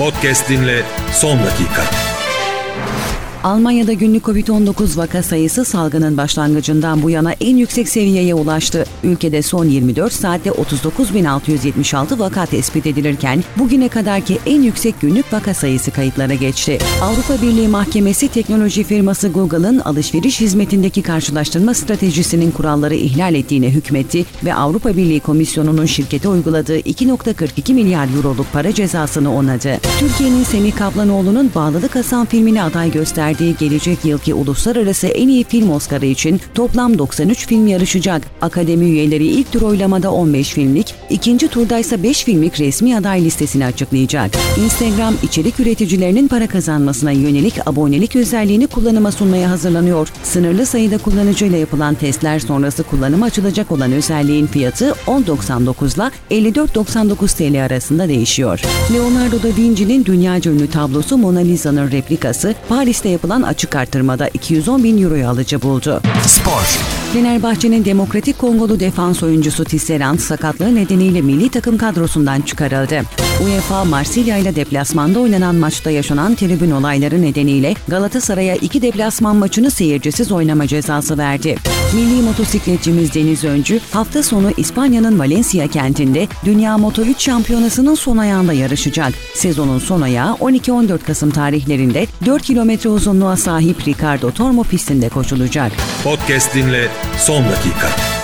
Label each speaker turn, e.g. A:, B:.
A: Podcast dinle son dakika.
B: Almanya'da günlük Covid-19 vaka sayısı salgının başlangıcından bu yana en yüksek seviyeye ulaştı. Ülkede son 24 saatte 39.676 vaka tespit edilirken bugüne kadarki en yüksek günlük vaka sayısı kayıtlara geçti. Avrupa Birliği Mahkemesi teknoloji firması Google'ın alışveriş hizmetindeki karşılaştırma stratejisinin kuralları ihlal ettiğine hükmetti ve Avrupa Birliği Komisyonu'nun şirkete uyguladığı 2.42 milyar euroluk para cezasını onadı. Türkiye'nin Semih Kaplanoğlu'nun Bağlılık Hasan filmini aday gösterdi. Gelecek yılki uluslararası en iyi film Oscar'ı için toplam 93 film yarışacak. Akademi üyeleri ilk tur oylamada 15 filmlik, ikinci turda ise 5 filmlik resmi aday listesini açıklayacak. Instagram, içerik üreticilerinin para kazanmasına yönelik abonelik özelliğini kullanıma sunmaya hazırlanıyor. Sınırlı sayıda kullanıcıyla yapılan testler sonrası kullanıma açılacak olan özelliğin fiyatı 10.99 ile 54.99 TL arasında değişiyor. Leonardo da Vinci'nin dünyaca ünlü tablosu Mona Lisa'nın replikası Paris'te yapılan açık artırmada 210.000 euroyu alıcı buldu.
C: Spor.
B: Fenerbahçe'nin Demokratik Kongolu defans oyuncusu Tisserand sakatlığı nedeniyle milli takım kadrosundan çıkarıldı. UEFA, Marsilya ile deplasmanda oynanan maçta yaşanan tribün olayları nedeniyle Galatasaray'a 2 deplasman maçını seyircisiz oynama cezası verdi. Milli motosikletçimiz Deniz Öncü, hafta sonu İspanya'nın Valencia kentinde Dünya Moto3 Şampiyonası'nın son ayağında yarışacak. Sezonun son ayağı 12-14 Kasım tarihlerinde 4 kilometre uzunluğa sahip Ricardo Tormo pistinde koşulacak.
A: Podcast dinle son dakika.